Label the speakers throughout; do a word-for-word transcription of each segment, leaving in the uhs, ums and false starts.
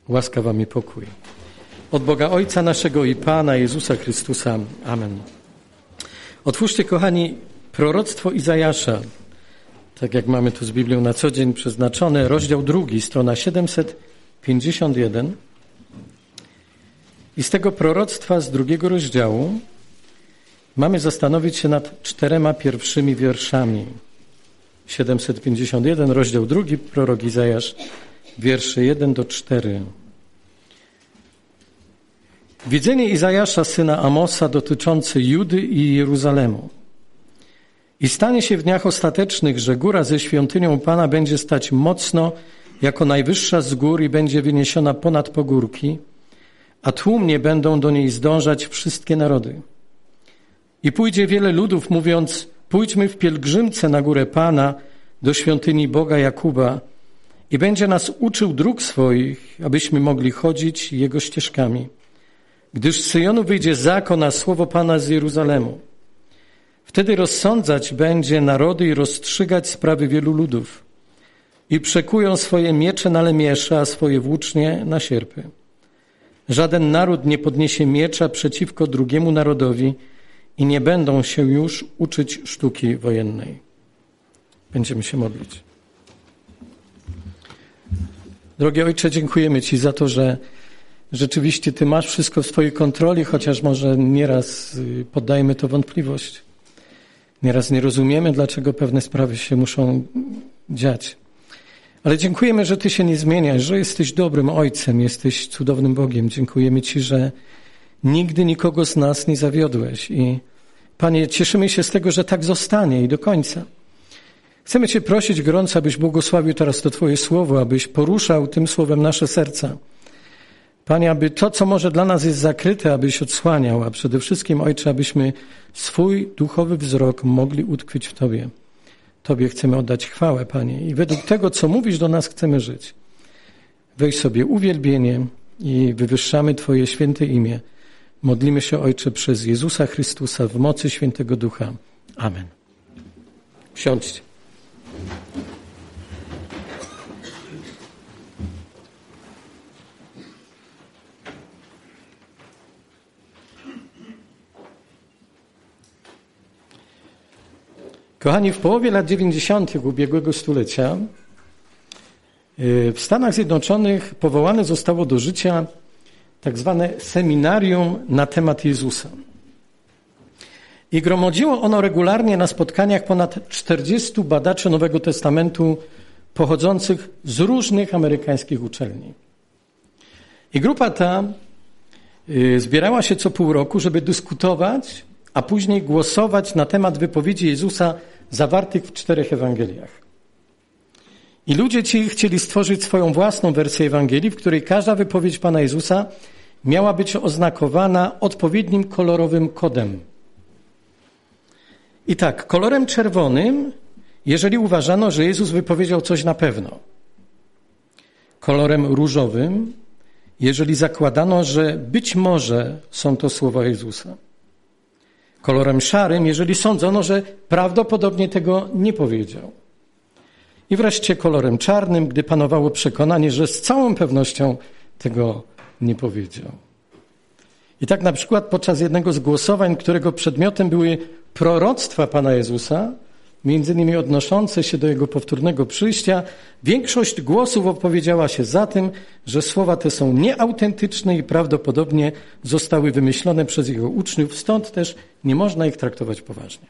Speaker 1: Łaska wam i pokój. Od Boga Ojca naszego i Pana Jezusa Chrystusa. Amen. Otwórzcie, kochani, proroctwo Izajasza, tak jak mamy tu z Biblią na co dzień przeznaczone, rozdział drugi, strona siedemset pięćdziesiąt jeden. I z tego proroctwa z drugiego rozdziału mamy zastanowić się nad czterema pierwszymi wierszami. siedemset pięćdziesiąt jeden, rozdział drugi, prorok Izajasz, wiersze jeden do czterech. Widzenie Izajasza, syna Amosa, dotyczące Judy i Jeruzalemu. I stanie się w dniach ostatecznych, że góra ze świątynią Pana będzie stać mocno, jako najwyższa z gór i będzie wyniesiona ponad pogórki, a tłumnie będą do niej zdążać wszystkie narody. I pójdzie wiele ludów, mówiąc, pójdźmy w pielgrzymce na górę Pana, do świątyni Boga Jakuba, i będzie nas uczył dróg swoich, abyśmy mogli chodzić Jego ścieżkami. Gdyż z Syjonu wyjdzie zakon, a słowo Pana z Jeruzalemu. Wtedy rozsądzać będzie narody i rozstrzygać sprawy wielu ludów. I przekują swoje miecze na lemiesze, a swoje włócznie na sierpy. Żaden naród nie podniesie miecza przeciwko drugiemu narodowi i nie będą się już uczyć sztuki wojennej. Będziemy się modlić. Drogi Ojcze, dziękujemy Ci za to, że rzeczywiście Ty masz wszystko w swojej kontroli, chociaż może nieraz poddajemy to wątpliwość. Nieraz nie rozumiemy, dlaczego pewne sprawy się muszą dziać. Ale dziękujemy, że Ty się nie zmieniasz, że jesteś dobrym Ojcem, jesteś cudownym Bogiem. Dziękujemy Ci, że nigdy nikogo z nas nie zawiodłeś. I Panie, cieszymy się z tego, że tak zostanie i do końca. Chcemy Cię prosić gorąco, abyś błogosławił teraz to Twoje słowo, abyś poruszał tym słowem nasze serca. Panie, aby to, co może dla nas jest zakryte, abyś odsłaniał, a przede wszystkim, Ojcze, abyśmy swój duchowy wzrok mogli utkwić w Tobie. Tobie chcemy oddać chwałę, Panie, i według tego, co mówisz do nas, chcemy żyć. Weź sobie uwielbienie i wywyższamy Twoje święte imię. Modlimy się, Ojcze, przez Jezusa Chrystusa w mocy Świętego Ducha. Amen. Siądźcie. Kochani, w połowie lat dziewięćdziesiątych ubiegłego stulecia w Stanach Zjednoczonych powołane zostało do życia tak zwane seminarium na temat Jezusa. I gromadziło ono regularnie na spotkaniach ponad czterdziestu badaczy Nowego Testamentu pochodzących z różnych amerykańskich uczelni. I grupa ta zbierała się co pół roku, żeby dyskutować, a później głosować na temat wypowiedzi Jezusa zawartych w czterech Ewangeliach. I ludzie ci chcieli stworzyć swoją własną wersję Ewangelii, w której każda wypowiedź Pana Jezusa miała być oznakowana odpowiednim kolorowym kodem. I tak, kolorem czerwonym, jeżeli uważano, że Jezus wypowiedział coś na pewno. Kolorem różowym, jeżeli zakładano, że być może są to słowa Jezusa. Kolorem szarym, jeżeli sądzono, że prawdopodobnie tego nie powiedział. I wreszcie kolorem czarnym, gdy panowało przekonanie, że z całą pewnością tego nie powiedział. I tak na przykład podczas jednego z głosowań, którego przedmiotem były proroctwa Pana Jezusa, między innymi odnoszące się do Jego powtórnego przyjścia, większość głosów opowiedziała się za tym, że słowa te są nieautentyczne i prawdopodobnie zostały wymyślone przez Jego uczniów, stąd też nie można ich traktować poważnie.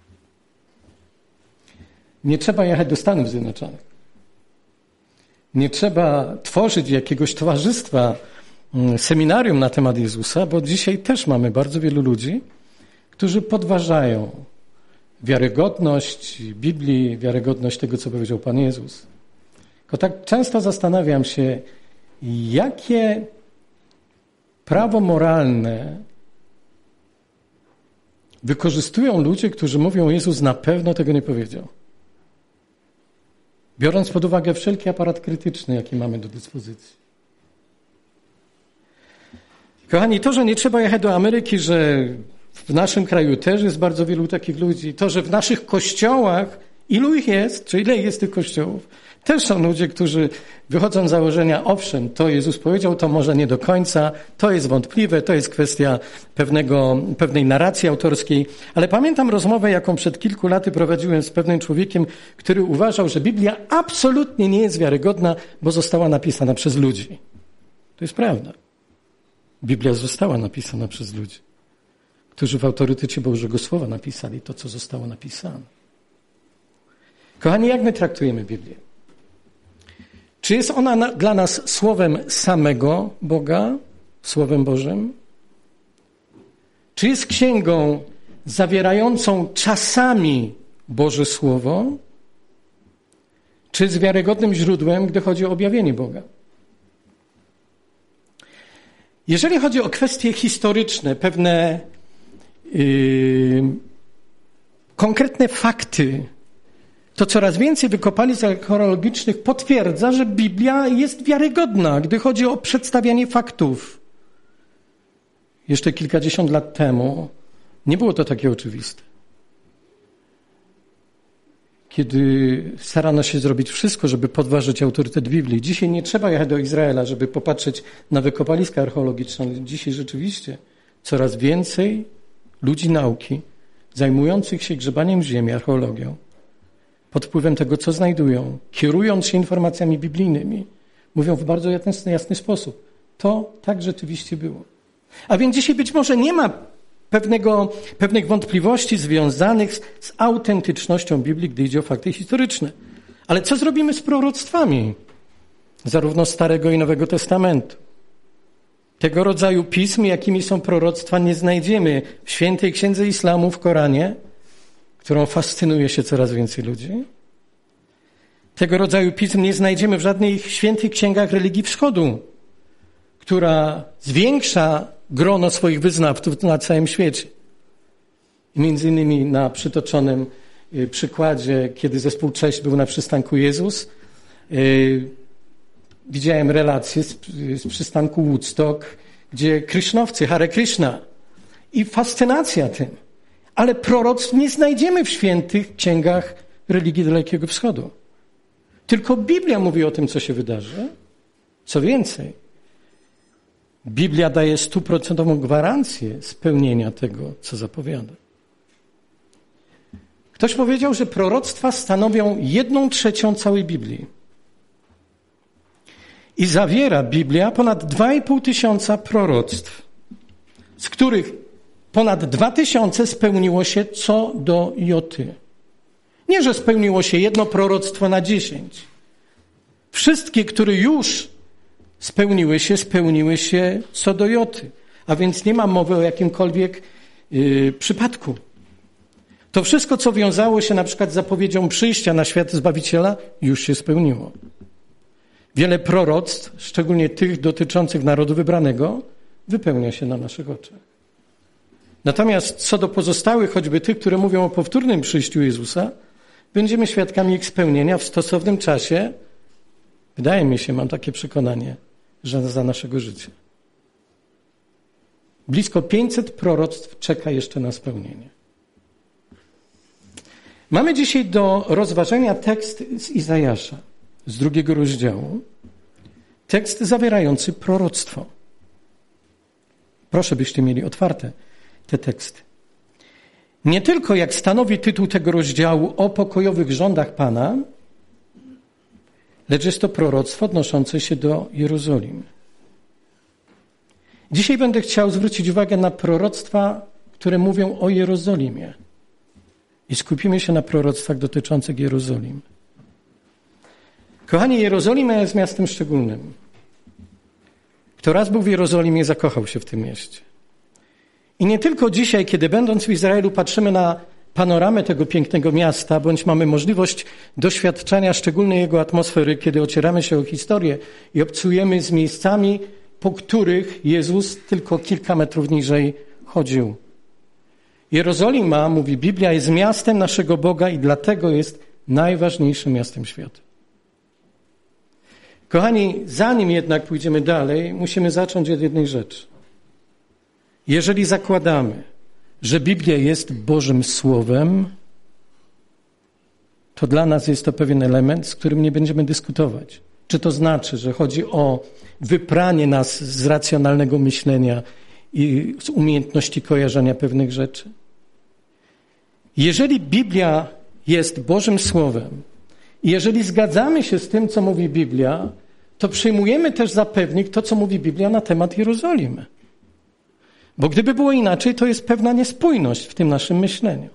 Speaker 1: Nie trzeba jechać do Stanów Zjednoczonych. Nie trzeba tworzyć jakiegoś towarzystwa, seminarium na temat Jezusa, bo dzisiaj też mamy bardzo wielu ludzi, którzy podważają wiarygodność Biblii, wiarygodność tego, co powiedział Pan Jezus. Tylko tak często zastanawiam się, jakie prawo moralne wykorzystują ludzie, którzy mówią, Jezus na pewno tego nie powiedział. Biorąc pod uwagę wszelki aparat krytyczny, jaki mamy do dyspozycji. Kochani, to, że nie trzeba jechać do Ameryki, że w naszym kraju też jest bardzo wielu takich ludzi, to, że w naszych kościołach, ilu ich jest, czy ile jest tych kościołów, Też są ludzie, którzy wychodzą z założenia, owszem, to Jezus powiedział, to może nie do końca, to jest wątpliwe, to jest kwestia pewnego, pewnej narracji autorskiej. Ale pamiętam rozmowę, jaką przed kilku laty prowadziłem z pewnym człowiekiem, który uważał, że Biblia absolutnie nie jest wiarygodna, bo została napisana przez ludzi. To jest prawda. Biblia została napisana przez ludzi, którzy w autorytecie Bożego Słowa napisali to, co zostało napisane. Kochani, jak my traktujemy Biblię? Czy jest ona na, dla nas słowem samego Boga, słowem Bożym? Czy jest księgą zawierającą czasami Boże Słowo? Czy jest wiarygodnym źródłem, gdy chodzi o objawienie Boga? Jeżeli chodzi o kwestie historyczne, pewne yy, konkretne fakty, to coraz więcej wykopalisk archeologicznych potwierdza, że Biblia jest wiarygodna, gdy chodzi o przedstawianie faktów. Jeszcze kilkadziesiąt lat temu nie było to takie oczywiste. Kiedy starano się zrobić wszystko, żeby podważyć autorytet Biblii. Dzisiaj nie trzeba jechać do Izraela, żeby popatrzeć na wykopaliska archeologiczne. Dzisiaj rzeczywiście coraz więcej ludzi nauki zajmujących się grzebaniem w ziemi, archeologią, pod wpływem tego, co znajdują, kierując się informacjami biblijnymi, mówią w bardzo jasny, jasny sposób. To tak rzeczywiście było. A więc dzisiaj być może nie ma pewnego, pewnych wątpliwości związanych z, z autentycznością Biblii, gdy idzie o fakty historyczne. Ale co zrobimy z proroctwami? Zarówno Starego i Nowego Testamentu. Tego rodzaju pism, jakimi są proroctwa, nie znajdziemy w Świętej Księdze Islamu, w Koranie, którą fascynuje się coraz więcej ludzi. Tego rodzaju pism nie znajdziemy w żadnych świętych księgach religii Wschodu, która zwiększa grono swoich wyznawców na całym świecie. I między innymi na przytoczonym przykładzie, kiedy zespół Cześć był na przystanku Jezus, yy, widziałem relację z, z przystanku Woodstock, gdzie krysznowcy, Hare Krishna, i fascynacja tym. Ale proroctw nie znajdziemy w świętych księgach religii Dalekiego Wschodu. Tylko Biblia mówi o tym, co się wydarzy. Co więcej, Biblia daje stuprocentową gwarancję spełnienia tego, co zapowiada. Ktoś powiedział, że proroctwa stanowią jedną trzecią całej Biblii. I zawiera Biblia ponad dwa i pół tysiąca proroctw, z których ponad dwa tysiące spełniło się co do joty. Nie, że spełniło się jedno proroctwo na dziesięć. Wszystkie, które już spełniły się, spełniły się co do joty. A więc nie ma mowy o jakimkolwiek yy, przypadku. To wszystko, co wiązało się na przykład z zapowiedzią przyjścia na świat Zbawiciela, już się spełniło. Wiele proroctw, szczególnie tych dotyczących narodu wybranego, wypełnia się na naszych oczach. Natomiast co do pozostałych, choćby tych, które mówią o powtórnym przyjściu Jezusa, będziemy świadkami ich spełnienia w stosownym czasie. Wydaje mi się, mam takie przekonanie, że za naszego życia. Blisko pięćset proroctw czeka jeszcze na spełnienie. Mamy dzisiaj do rozważenia tekst z Izajasza, z drugiego rozdziału. Tekst zawierający proroctwo. Proszę, byście mieli otwarte te teksty. Nie tylko, jak stanowi tytuł tego rozdziału, o pokojowych rządach Pana, lecz jest to proroctwo odnoszące się do Jerozolimy. Dzisiaj będę chciał zwrócić uwagę na proroctwa, które mówią o Jerozolimie. I skupimy się na proroctwach dotyczących Jerozolimy. Kochani, Jerozolima jest miastem szczególnym. Kto raz był w Jerozolimie, zakochał się w tym mieście. I nie tylko dzisiaj, kiedy będąc w Izraelu patrzymy na panoramę tego pięknego miasta, bądź mamy możliwość doświadczenia szczególnej jego atmosfery, kiedy ocieramy się o historię i obcujemy z miejscami, po których Jezus tylko kilka metrów niżej chodził. Jerozolima, mówi Biblia, jest miastem naszego Boga i dlatego jest najważniejszym miastem świata. Kochani, zanim jednak pójdziemy dalej, musimy zacząć od jednej rzeczy. Jeżeli zakładamy, że Biblia jest Bożym Słowem, to dla nas jest to pewien element, z którym nie będziemy dyskutować. Czy to znaczy, że chodzi o wypranie nas z racjonalnego myślenia i z umiejętności kojarzenia pewnych rzeczy? Jeżeli Biblia jest Bożym Słowem i jeżeli zgadzamy się z tym, co mówi Biblia, to przyjmujemy też za pewnik to, co mówi Biblia na temat Jerozolimy. Bo gdyby było inaczej, to jest pewna niespójność w tym naszym myśleniu.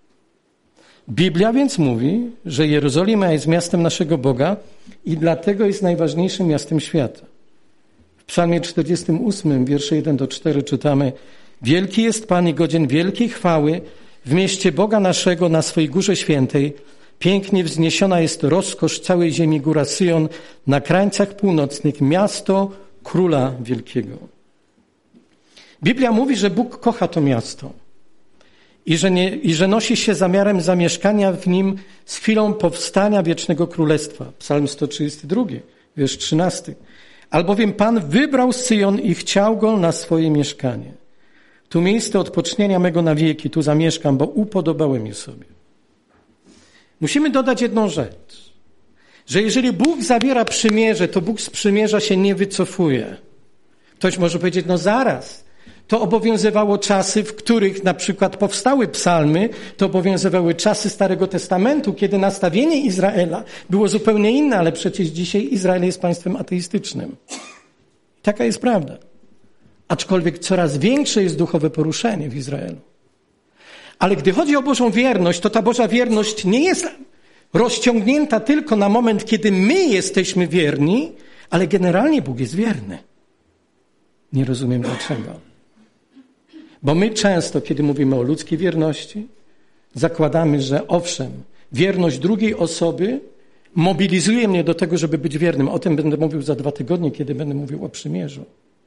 Speaker 1: Biblia więc mówi, że Jerozolima jest miastem naszego Boga i dlatego jest najważniejszym miastem świata. W Psalmie czterdziestym ósmym, wiersze jeden do czterech czytamy: Wielki jest Pan i godzien wielkiej chwały w mieście Boga naszego na swej górze świętej. Pięknie wzniesiona jest rozkosz całej ziemi, góra Syjon, na krańcach północnych, miasto Króla Wielkiego. Biblia mówi, że Bóg kocha to miasto i że, nie, i że nosi się zamiarem zamieszkania w nim z chwilą powstania wiecznego królestwa. Psalm sto trzydziesty drugi, wiersz trzynasty. Albowiem Pan wybrał Syjon i chciał go na swoje mieszkanie. Tu miejsce odpocznienia mego na wieki, tu zamieszkam, bo upodobałem je sobie. Musimy dodać jedną rzecz, że jeżeli Bóg zawiera przymierze, to Bóg z przymierza się nie wycofuje. Ktoś może powiedzieć, no zaraz, to obowiązywało czasy, w których na przykład powstały psalmy, to obowiązywały czasy Starego Testamentu, kiedy nastawienie Izraela było zupełnie inne, ale przecież dzisiaj Izrael jest państwem ateistycznym. Taka jest prawda. Aczkolwiek coraz większe jest duchowe poruszenie w Izraelu. Ale gdy chodzi o Bożą wierność, to ta Boża wierność nie jest rozciągnięta tylko na moment, kiedy my jesteśmy wierni, ale generalnie Bóg jest wierny. Nie rozumiem dlaczego. Bo my często, kiedy mówimy o ludzkiej wierności, zakładamy, że owszem, wierność drugiej osoby mobilizuje mnie do tego, żeby być wiernym. O tym będę mówił za dwa tygodnie, kiedy będę mówił o przymierzu.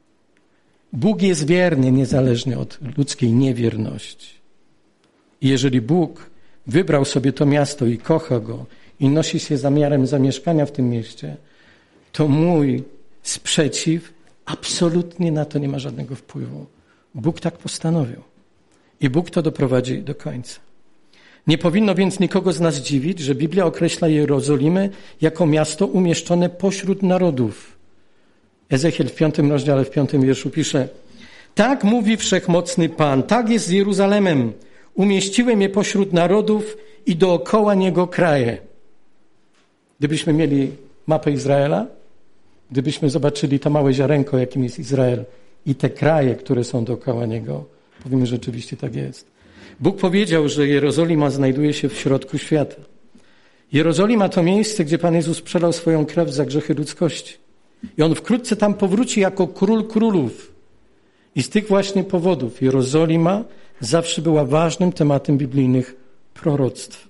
Speaker 1: Bóg jest wierny niezależnie od ludzkiej niewierności. I jeżeli Bóg wybrał sobie to miasto i kocha go i nosi się zamiarem zamieszkania w tym mieście, to mój sprzeciw absolutnie na to nie ma żadnego wpływu. Bóg tak postanowił. I Bóg to doprowadzi do końca. Nie powinno więc nikogo z nas dziwić, że Biblia określa Jerozolimę jako miasto umieszczone pośród narodów. Ezechiel w piątym rozdziale, w piątym wierszu pisze: Tak mówi Wszechmocny Pan, tak jest z Jeruzalemem. Umieściłem je pośród narodów i dookoła niego kraje. Gdybyśmy mieli mapę Izraela, gdybyśmy zobaczyli to małe ziarenko, jakim jest Izrael i te kraje, które są dookoła niego, powiemy, że rzeczywiście tak jest. Bóg powiedział, że Jerozolima znajduje się w środku świata. Jerozolima to miejsce, gdzie Pan Jezus przelał swoją krew za grzechy ludzkości. I On wkrótce tam powróci jako król królów. I z tych właśnie powodów Jerozolima zawsze była ważnym tematem biblijnych proroctw.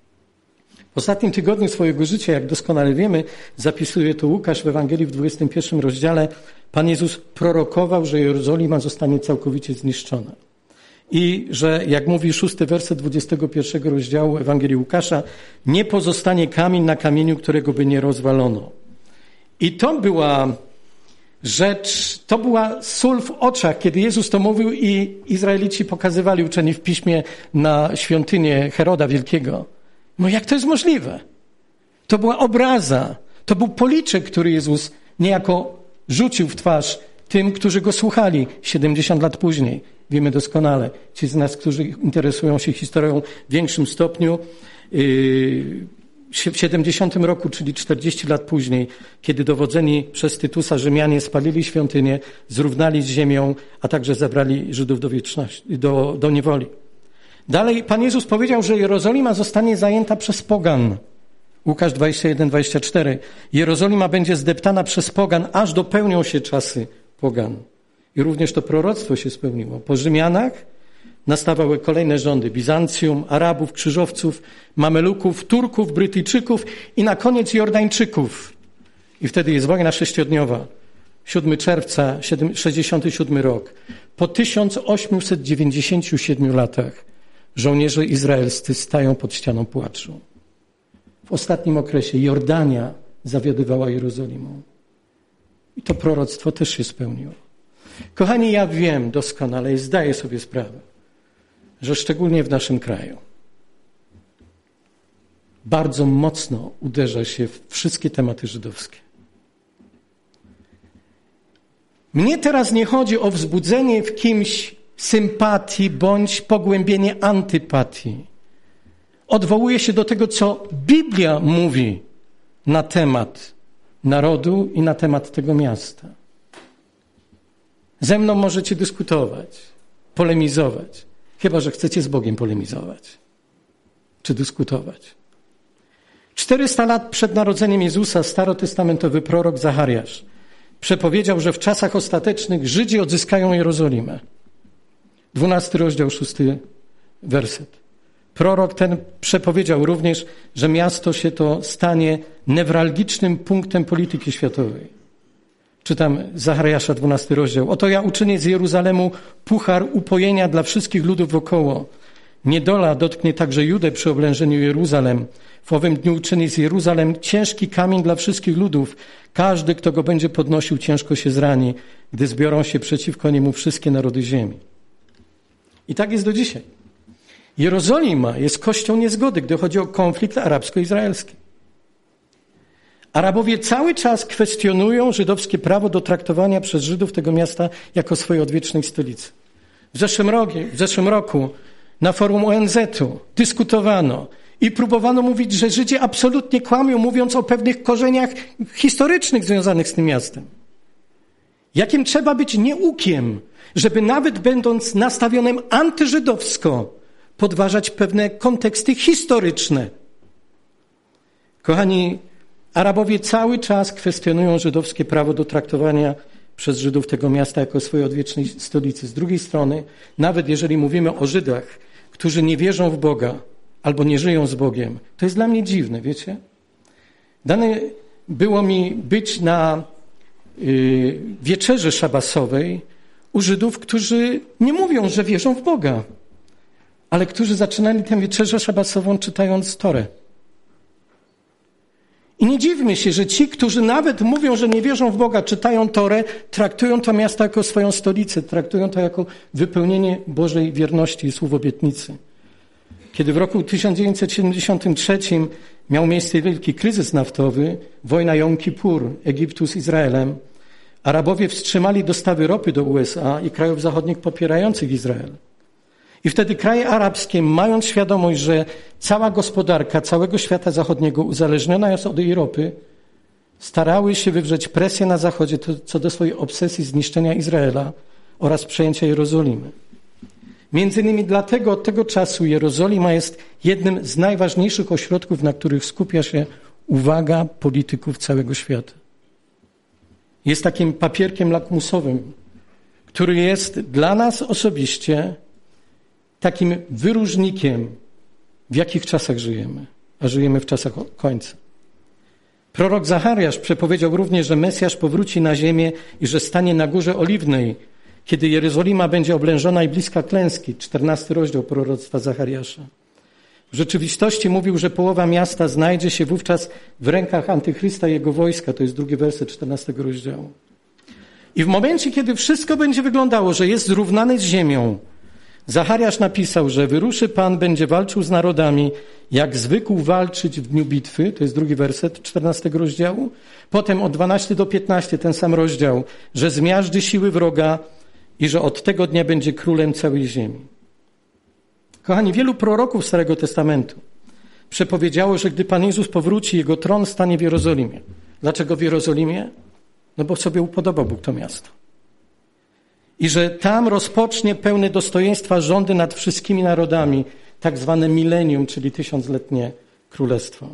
Speaker 1: W ostatnim tygodniu swojego życia, jak doskonale wiemy, zapisuje to Łukasz w Ewangelii w dwudziestym pierwszym rozdziale, Pan Jezus prorokował, że Jerozolima zostanie całkowicie zniszczona. I że, jak mówi szósty werset dwudziestego pierwszego rozdziału Ewangelii Łukasza, nie pozostanie kamień na kamieniu, którego by nie rozwalono. I to była rzecz, to była sól w oczach, kiedy Jezus to mówił i Izraelici pokazywali uczeni w piśmie na świątynię Heroda Wielkiego. No jak to jest możliwe? To była obraza, to był policzek, który Jezus niejako rzucił w twarz tym, którzy go słuchali siedemdziesiąt lat później. Wiemy doskonale, ci z nas, którzy interesują się historią w większym stopniu, yy, w siedemdziesiątym roku, czyli czterdzieści lat później, kiedy dowodzeni przez Tytusa Rzymianie spalili świątynię, zrównali z ziemią, a także zabrali Żydów do wieczności, do, do niewoli. Dalej Pan Jezus powiedział, że Jerozolima zostanie zajęta przez pogan. Łukasz dwadzieścia jeden, dwadzieścia cztery. Jerozolima będzie zdeptana przez pogan, aż dopełnią się czasy pogan. I również to proroctwo się spełniło. Po Rzymianach nastawały kolejne rządy. Bizancjum, Arabów, Krzyżowców, Mameluków, Turków, Brytyjczyków i na koniec Jordańczyków. I wtedy jest wojna sześciodniowa. siódmego czerwca, sześćdziesiąty siódmy rok. Po tysiąc osiemset dziewięćdziesięciu siedmiu latach żołnierze izraelscy stają pod ścianą płaczu. W ostatnim okresie Jordania zawiadywała Jerozolimą. I to proroctwo też się spełniło. Kochani, ja wiem doskonale i zdaję sobie sprawę, że szczególnie w naszym kraju bardzo mocno uderza się w wszystkie tematy żydowskie. Mnie teraz nie chodzi o wzbudzenie w kimś sympatii bądź pogłębienie antypatii. Odwołuję się do tego, co Biblia mówi na temat narodu i na temat tego miasta. Ze mną możecie dyskutować, polemizować, chyba że chcecie z Bogiem polemizować czy dyskutować. czterysta lat przed narodzeniem Jezusa starotestamentowy prorok Zachariasz przepowiedział, że w czasach ostatecznych Żydzi odzyskają Jerozolimę. Dwunasty rozdział, szósty werset. Prorok ten przepowiedział również, że miasto się to stanie newralgicznym punktem polityki światowej. Czytam Zachariasza, dwunasty rozdział. Oto ja uczynię z Jeruzalemu puchar upojenia dla wszystkich ludów wokoło. Niedola dotknie także Judę przy oblężeniu Jeruzalem. W owym dniu uczyni z Jeruzalem ciężki kamień dla wszystkich ludów. Każdy, kto go będzie podnosił, ciężko się zrani, gdy zbiorą się przeciwko niemu wszystkie narody ziemi. I tak jest do dzisiaj. Jerozolima jest kością niezgody, gdy chodzi o konflikt arabsko-izraelski. Arabowie cały czas kwestionują żydowskie prawo do traktowania przez Żydów tego miasta jako swojej odwiecznej stolicy. W zeszłym roku, w zeszłym roku na forum O N Z u dyskutowano i próbowano mówić, że Żydzi absolutnie kłamią, mówiąc o pewnych korzeniach historycznych związanych z tym miastem. Jakim trzeba być nieukiem, żeby nawet będąc nastawionym antyżydowsko podważać pewne konteksty historyczne. Kochani, Arabowie cały czas kwestionują żydowskie prawo do traktowania przez Żydów tego miasta jako swojej odwiecznej stolicy. Z drugiej strony, nawet jeżeli mówimy o Żydach, którzy nie wierzą w Boga albo nie żyją z Bogiem, to jest dla mnie dziwne, wiecie? Dane było mi być na y, wieczerzy szabasowej u Żydów, którzy nie mówią, że wierzą w Boga, ale którzy zaczynali tę wieczerzę szabasową czytając Torę. I nie dziwmy się, że ci, którzy nawet mówią, że nie wierzą w Boga, czytają Torę, traktują to miasto jako swoją stolicę, traktują to jako wypełnienie Bożej wierności i słów obietnicy. Kiedy w roku tysiąc dziewięćset siedemdziesiątym trzecim miał miejsce wielki kryzys naftowy, wojna Jom Kippur Egiptu z Izraelem, Arabowie wstrzymali dostawy ropy do U S A i krajów zachodnich popierających Izrael. I wtedy kraje arabskie, mając świadomość, że cała gospodarka całego świata zachodniego uzależniona jest od jej ropy, starały się wywrzeć presję na Zachodzie co do swojej obsesji zniszczenia Izraela oraz przejęcia Jerozolimy. Między innymi dlatego od tego czasu Jerozolima jest jednym z najważniejszych ośrodków, na których skupia się uwaga polityków całego świata. Jest takim papierkiem lakmusowym, który jest dla nas osobiście takim wyróżnikiem, w jakich czasach żyjemy, a żyjemy w czasach końca. Prorok Zachariasz przepowiedział również, że Mesjasz powróci na ziemię i że stanie na Górze Oliwnej, kiedy Jerozolima będzie oblężona i bliska klęski. czternasty rozdział proroctwa Zachariasza. W rzeczywistości mówił, że połowa miasta znajdzie się wówczas w rękach Antychrysta i jego wojska. To jest drugi werset czternastego rozdziału. I w momencie, kiedy wszystko będzie wyglądało, że jest zrównany z ziemią, Zachariasz napisał, że wyruszy Pan, będzie walczył z narodami, jak zwykł walczyć w dniu bitwy, to jest drugi werset czternastego rozdziału. Potem od dwunastego do piętnastego ten sam rozdział, że zmiażdży siły wroga i że od tego dnia będzie królem całej ziemi. Kochani, wielu proroków Starego Testamentu przepowiedziało, że gdy Pan Jezus powróci, Jego tron stanie w Jerozolimie. Dlaczego w Jerozolimie? No bo sobie upodobał Bóg to miasto. I że tam rozpocznie pełne dostojeństwa rządy nad wszystkimi narodami, tak zwane milenium, czyli tysiącletnie królestwo.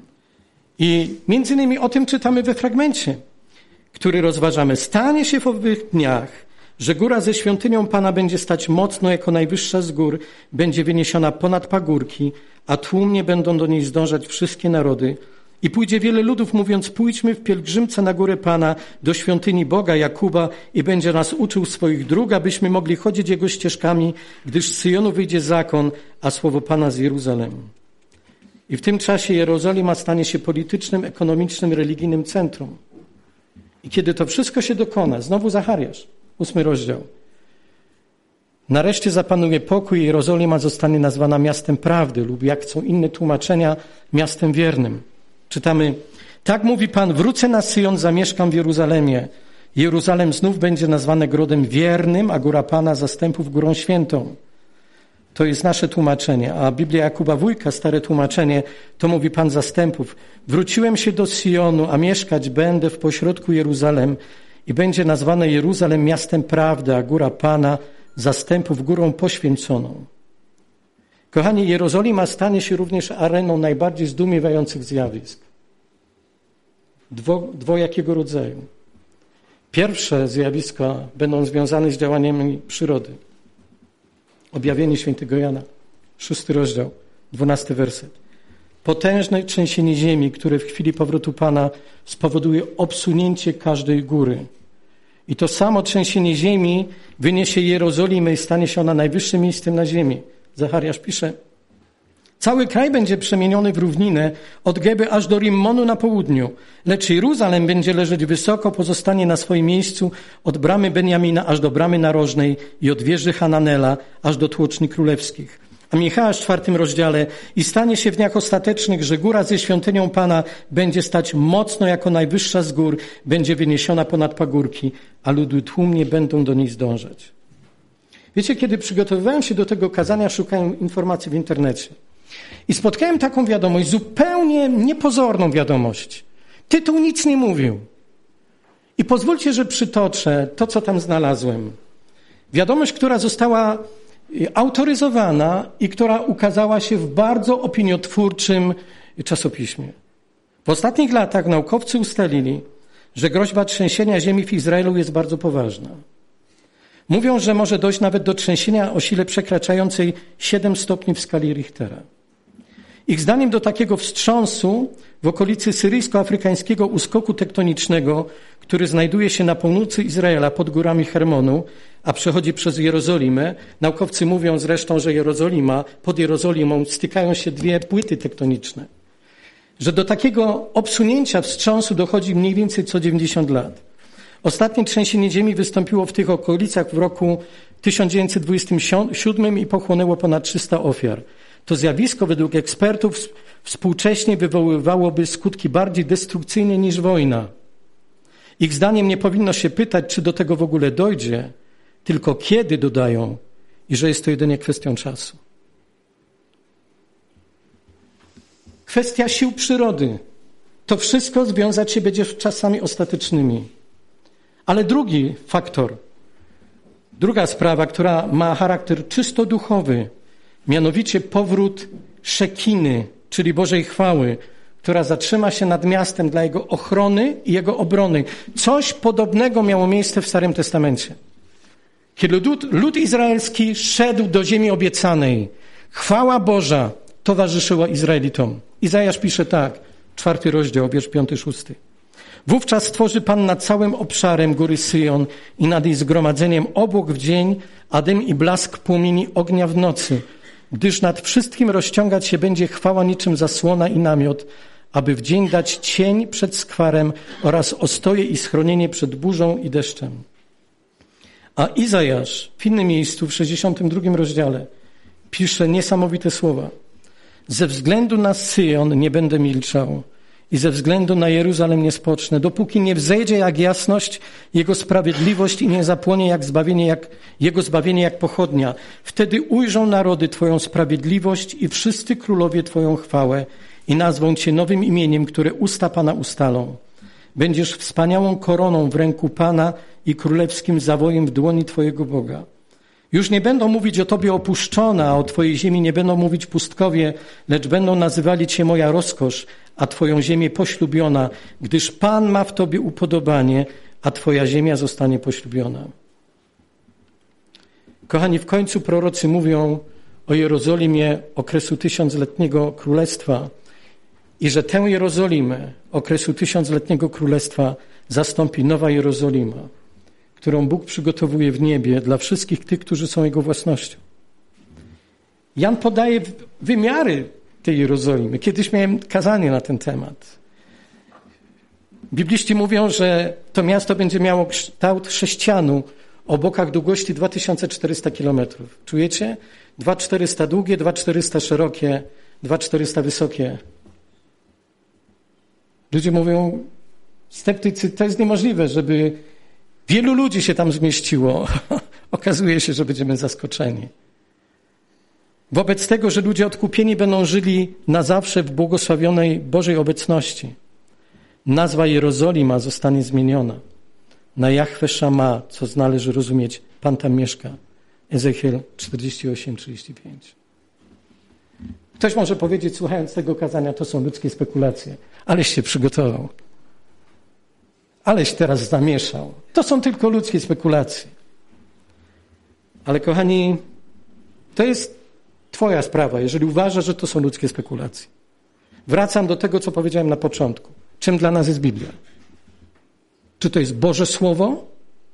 Speaker 1: I między innymi o tym czytamy we fragmencie, który rozważamy. Stanie się w owych dniach, że góra ze świątynią Pana będzie stać mocno jako najwyższa z gór, będzie wyniesiona ponad pagórki, a tłumnie będą do niej zdążać wszystkie narody. I pójdzie wiele ludów, mówiąc, pójdźmy w pielgrzymce na górę Pana, do świątyni Boga Jakuba i będzie nas uczył swoich dróg, abyśmy mogli chodzić Jego ścieżkami, gdyż z Syjonu wyjdzie zakon, a słowo Pana z Jeruzalem. I w tym czasie Jerozolima stanie się politycznym, ekonomicznym, religijnym centrum. I kiedy to wszystko się dokona, znowu Zachariasz, ósmy rozdział. Nareszcie zapanuje pokój i Jerozolima zostanie nazwana miastem prawdy lub, jak są inne tłumaczenia, miastem wiernym. Czytamy: tak mówi Pan, wrócę na Syjon, zamieszkam w Jeruzalemie. Jeruzalem znów będzie nazwane grodem wiernym, a góra Pana zastępów górą świętą. To jest nasze tłumaczenie, a Biblia Jakuba Wójka, stare tłumaczenie, to mówi Pan zastępów. Wróciłem się do Syjonu, a mieszkać będę w pośrodku Jeruzalem i będzie nazwane Jeruzalem miastem prawdy, a góra Pana zastępów górą poświęconą. Kochani, Jerozolima stanie się również areną najbardziej zdumiewających zjawisk. Dwo, dwojakiego rodzaju. Pierwsze zjawiska będą związane z działaniami przyrody. Objawienie świętego Jana, szósty rozdział, dwunasty werset. Potężne trzęsienie ziemi, które w chwili powrotu Pana spowoduje obsunięcie każdej góry. I to samo trzęsienie ziemi wyniesie Jerozolimę i stanie się ona najwyższym miejscem na ziemi. Zachariasz pisze: cały kraj będzie przemieniony w równinę od Geby aż do Rimmonu na południu, lecz Jeruzalem będzie leżeć wysoko, pozostanie na swoim miejscu od bramy Benjamina aż do bramy narożnej i od wieży Hananela aż do tłoczni królewskich. A Michała w czwartym rozdziale: i stanie się w dniach ostatecznych, że góra ze świątynią Pana będzie stać mocno jako najwyższa z gór, będzie wyniesiona ponad pagórki, a ludy tłumnie będą do niej zdążać. Wiecie, kiedy przygotowywałem się do tego kazania, szukałem informacji w internecie. I spotkałem taką wiadomość, zupełnie niepozorną wiadomość. Tytuł nic nie mówił. I pozwólcie, że przytoczę to, co tam znalazłem. Wiadomość, która została autoryzowana i która ukazała się w bardzo opiniotwórczym czasopiśmie. W ostatnich latach naukowcy ustalili, że groźba trzęsienia ziemi w Izraelu jest bardzo poważna. Mówią, że może dojść nawet do trzęsienia o sile przekraczającej siedem stopni w skali Richtera. Ich zdaniem do takiego wstrząsu w okolicy syryjsko-afrykańskiego uskoku tektonicznego, który znajduje się na północy Izraela pod górami Hermonu, a przechodzi przez Jerozolimę. Naukowcy mówią zresztą, że Jerozolima, pod Jerozolimą stykają się dwie płyty tektoniczne. Że do takiego obsunięcia wstrząsu dochodzi mniej więcej co dziewięćdziesiąt lat. Ostatnie trzęsienie ziemi wystąpiło w tych okolicach w roku tysiąc dziewięćset dwudziestym siódmym i pochłonęło ponad trzysta ofiar. To zjawisko według ekspertów współcześnie wywoływałoby skutki bardziej destrukcyjne niż wojna. Ich zdaniem nie powinno się pytać, czy do tego w ogóle dojdzie, tylko kiedy dodają i że jest to jedynie kwestią czasu. Kwestia sił przyrody. To wszystko związać się będzie z czasami ostatecznymi. Ale drugi faktor, druga sprawa, która ma charakter czysto duchowy, mianowicie powrót Szekiny, czyli Bożej chwały, która zatrzyma się nad miastem dla jego ochrony i jego obrony. Coś podobnego miało miejsce w Starym Testamencie. Kiedy lud, lud izraelski szedł do ziemi obiecanej, chwała Boża towarzyszyła Izraelitom. Izajasz pisze tak, czwarty rozdział, wiersz piąty, szósty. Wówczas stworzy Pan nad całym obszarem góry Syjon i nad jej zgromadzeniem obłok w dzień, a dym i blask płomieni ognia w nocy, gdyż nad wszystkim rozciągać się będzie chwała niczym zasłona i namiot, aby w dzień dać cień przed skwarem oraz ostoje i schronienie przed burzą i deszczem. A Izajasz w innym miejscu, w sześćdziesiątym drugim rozdziale, pisze niesamowite słowa. Ze względu na Syjon nie będę milczał i ze względu na Jeruzalem nie spocznę, dopóki nie wzejdzie jak jasność Jego sprawiedliwość i nie zapłonie jak zbawienie, jak Jego zbawienie jak pochodnia. Wtedy ujrzą narody Twoją sprawiedliwość i wszyscy królowie Twoją chwałę i nazwą Cię nowym imieniem, które usta Pana ustalą. Będziesz wspaniałą koroną w ręku Pana i królewskim zawojem w dłoni Twojego Boga. Już nie będą mówić o Tobie opuszczona, a o Twojej ziemi nie będą mówić pustkowie, lecz będą nazywali Cię moja rozkosz, a Twoją ziemię poślubiona, gdyż Pan ma w Tobie upodobanie, a Twoja ziemia zostanie poślubiona. Kochani, w końcu prorocy mówią o Jerozolimie okresu tysiącletniego królestwa i że tę Jerozolimę okresu tysiącletniego królestwa zastąpi nowa Jerozolima, którą Bóg przygotowuje w niebie dla wszystkich tych, którzy są Jego własnością. Jan podaje wymiary tej Jerozolimy. Kiedyś miałem kazanie na ten temat. Bibliści mówią, że to miasto będzie miało kształt sześcianu o bokach długości dwa tysiące czterysta kilometrów. Czujecie? dwa tysiące czterysta długie, dwa tysiące czterysta szerokie, dwa tysiące czterysta wysokie. Ludzie mówią, sceptycy, to jest niemożliwe, żeby wielu ludzi się tam zmieściło. Okazuje się, że będziemy zaskoczeni. Wobec tego, że ludzie odkupieni będą żyli na zawsze w błogosławionej Bożej obecności, nazwa Jerozolima zostanie zmieniona na Jahwe Szama, co należy rozumieć, Pan tam mieszka. Ezechiel czterdzieści osiem, trzydzieści pięć. Ktoś może powiedzieć, słuchając tego kazania, to są ludzkie spekulacje. Aleś się przygotował. Aleś teraz zamieszał. To są tylko ludzkie spekulacje. Ale kochani, to jest twoja sprawa, jeżeli uważasz, że to są ludzkie spekulacje. Wracam do tego, co powiedziałem na początku. Czym dla nas jest Biblia? Czy to jest Boże Słowo?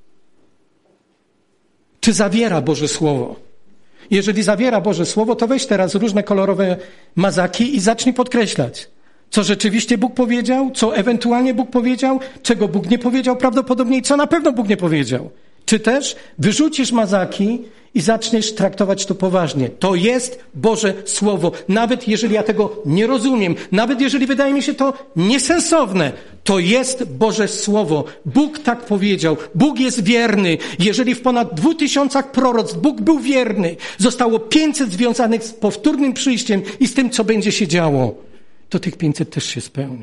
Speaker 1: Czy zawiera Boże Słowo? Jeżeli zawiera Boże Słowo, to weź teraz różne kolorowe mazaki i zacznij podkreślać, co rzeczywiście Bóg powiedział, co ewentualnie Bóg powiedział, czego Bóg nie powiedział prawdopodobnie i co na pewno Bóg nie powiedział. Czy też wyrzucisz mazaki i zaczniesz traktować to poważnie. To jest Boże Słowo. Nawet jeżeli ja tego nie rozumiem, nawet jeżeli wydaje mi się to niesensowne, to jest Boże Słowo. Bóg tak powiedział. Bóg jest wierny. Jeżeli w ponad dwóch tysiącach proroctw Bóg był wierny, zostało pięćset związanych z powtórnym przyjściem i z tym, co będzie się działo, to tych pięćset też się spełni.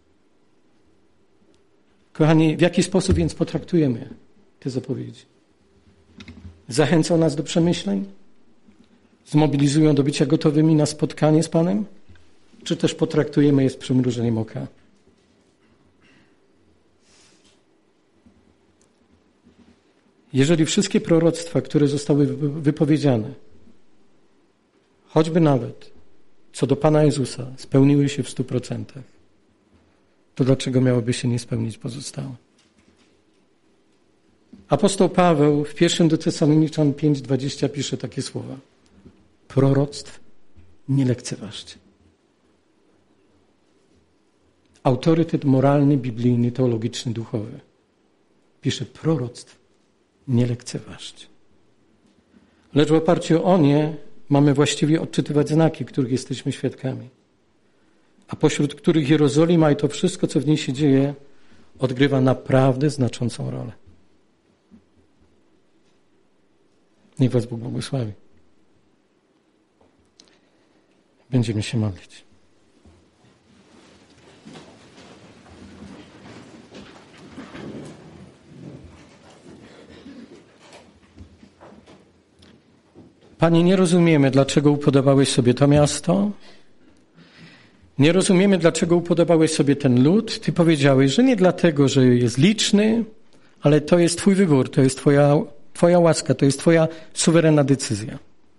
Speaker 1: Kochani, w jaki sposób więc potraktujemy te zapowiedzi? Zachęcą nas do przemyśleń? Zmobilizują do bycia gotowymi na spotkanie z Panem? Czy też potraktujemy je z przymrużeniem oka? Jeżeli wszystkie proroctwa, które zostały wypowiedziane, choćby nawet co do Pana Jezusa, spełniły się w stu procentach, to dlaczego miałoby się nie spełnić pozostałe? Apostoł Paweł w pierwszym do Tesaloniczan pięć dwadzieścia pisze takie słowa. Proroctw nie lekceważcie. Autorytet moralny, biblijny, teologiczny, duchowy. Pisze proroctw nie lekceważcie. Lecz w oparciu o nie mamy właściwie odczytywać znaki, których jesteśmy świadkami. A pośród których Jerozolima i to wszystko, co w niej się dzieje, odgrywa naprawdę znaczącą rolę. Niech was Bóg błogosławi. Będziemy się modlić. Panie, nie rozumiemy, dlaczego upodobałeś sobie to miasto. Nie rozumiemy, dlaczego upodobałeś sobie ten lud. Ty powiedziałeś, że nie dlatego, że jest liczny, ale to jest Twój wybór, to jest Twoja, twoja łaska, to jest Twoja suwerenna decyzja.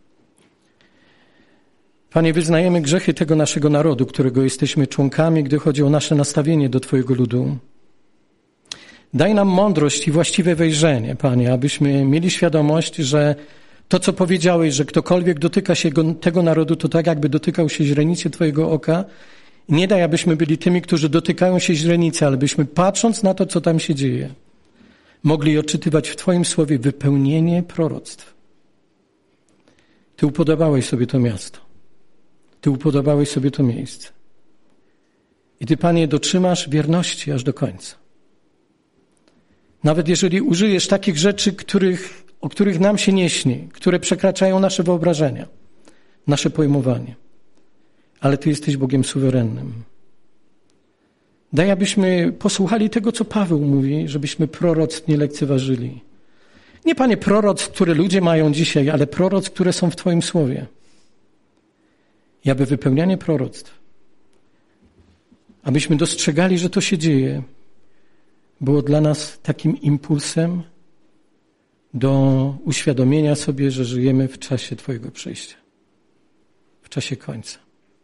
Speaker 1: Panie, wyznajemy grzechy tego naszego narodu, którego jesteśmy członkami, gdy chodzi o nasze nastawienie do Twojego ludu. Daj nam mądrość i właściwe wejrzenie, Panie, abyśmy mieli świadomość, że to, co powiedziałeś, że ktokolwiek dotyka się go, tego narodu, to tak jakby dotykał się źrenicy Twojego oka. Nie daj, abyśmy byli tymi, którzy dotykają się źrenicy, ale byśmy patrząc na to, co tam się dzieje, mogli odczytywać w Twoim słowie wypełnienie proroctw. Ty upodobałeś sobie to miasto. Ty upodobałeś sobie to miejsce. I Ty, Panie, dotrzymasz wierności aż do końca. Nawet jeżeli użyjesz takich rzeczy, których, o których nam się nie śni, które przekraczają nasze wyobrażenia, nasze pojmowanie. Ale Ty jesteś Bogiem suwerennym. Daj, abyśmy posłuchali tego, co Paweł mówi, żebyśmy proroctw nie lekceważyli. Nie, Panie, proroctw, które ludzie mają dzisiaj, ale proroctw, które są w Twoim słowie. I aby wypełnianie proroctw, abyśmy dostrzegali, że to się dzieje, było dla nas takim impulsem do uświadomienia sobie, że żyjemy w czasie Twojego przyjścia, w czasie końca.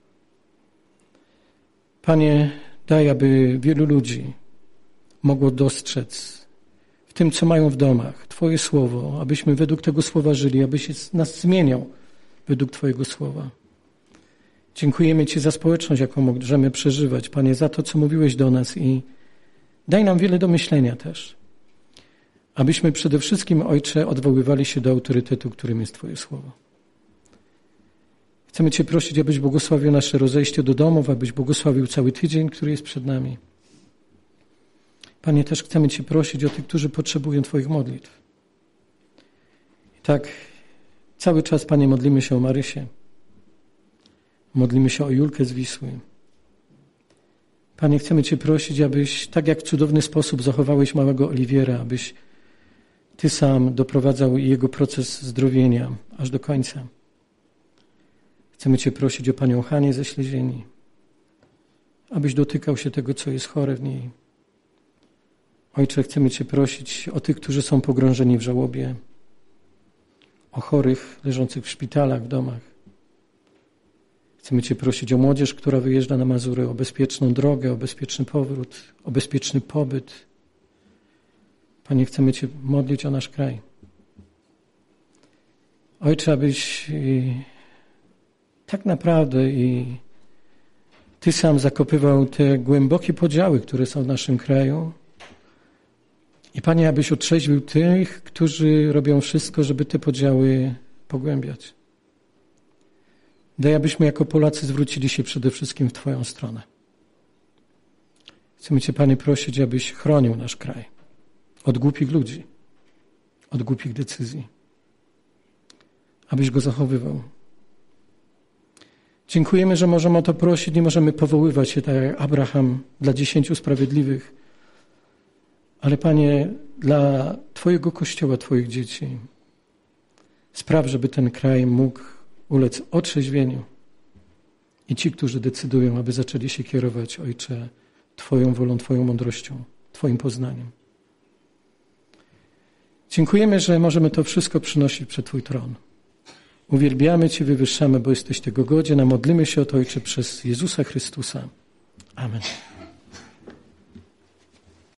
Speaker 1: Panie, daj, aby wielu ludzi mogło dostrzec w tym, co mają w domach, Twoje słowo, abyśmy według tego słowa żyli, abyś nas zmieniał według Twojego słowa. Dziękujemy Ci za społeczność, jaką możemy przeżywać, Panie, za to, co mówiłeś do nas i daj nam wiele do myślenia też, Abyśmy przede wszystkim, Ojcze, odwoływali się do autorytetu, którym jest Twoje słowo. Chcemy Cię prosić, abyś błogosławił nasze rozejście do domów, abyś błogosławił cały tydzień, który jest przed nami. Panie, też chcemy Cię prosić o tych, którzy potrzebują Twoich modlitw. I tak cały czas, Panie, modlimy się o Marysię. Modlimy się o Julkę z Wisły. Panie, chcemy Cię prosić, abyś tak jak w cudowny sposób zachowałeś małego Oliwiera, abyś Ty sam doprowadzał jego proces zdrowienia aż do końca. Chcemy Cię prosić o Panią Hanię ze Ślezieni, abyś dotykał się tego, co jest chore w niej. Ojcze, chcemy Cię prosić o tych, którzy są pogrążeni w żałobie, o chorych leżących w szpitalach, w domach. Chcemy Cię prosić o młodzież, która wyjeżdża na Mazury, o bezpieczną drogę, o bezpieczny powrót, o bezpieczny pobyt. Panie, chcemy Cię modlić o nasz kraj. Ojcze, abyś i, tak naprawdę i Ty sam zakopywał te głębokie podziały, które są w naszym kraju. I Panie, abyś otrzeźwił tych, którzy robią wszystko, żeby te podziały pogłębiać. Daj, abyśmy jako Polacy zwrócili się przede wszystkim w Twoją stronę. Chcemy Cię, Panie, prosić, abyś chronił nasz kraj od głupich ludzi, od głupich decyzji, abyś go zachowywał. Dziękujemy, że możemy o to prosić, nie możemy powoływać się tak jak Abraham dla dziesięciu sprawiedliwych, ale Panie, dla Twojego Kościoła, Twoich dzieci, spraw, żeby ten kraj mógł ulec otrzeźwieniu i ci, którzy decydują, aby zaczęli się kierować, Ojcze, Twoją wolą, Twoją mądrością, Twoim poznaniem. Dziękujemy, że możemy to wszystko przynosić przed Twój tron. Uwielbiamy Cię, wywyższamy, bo jesteś tego godzien, a modlimy się o to, Ojcze, przez Jezusa Chrystusa. Amen.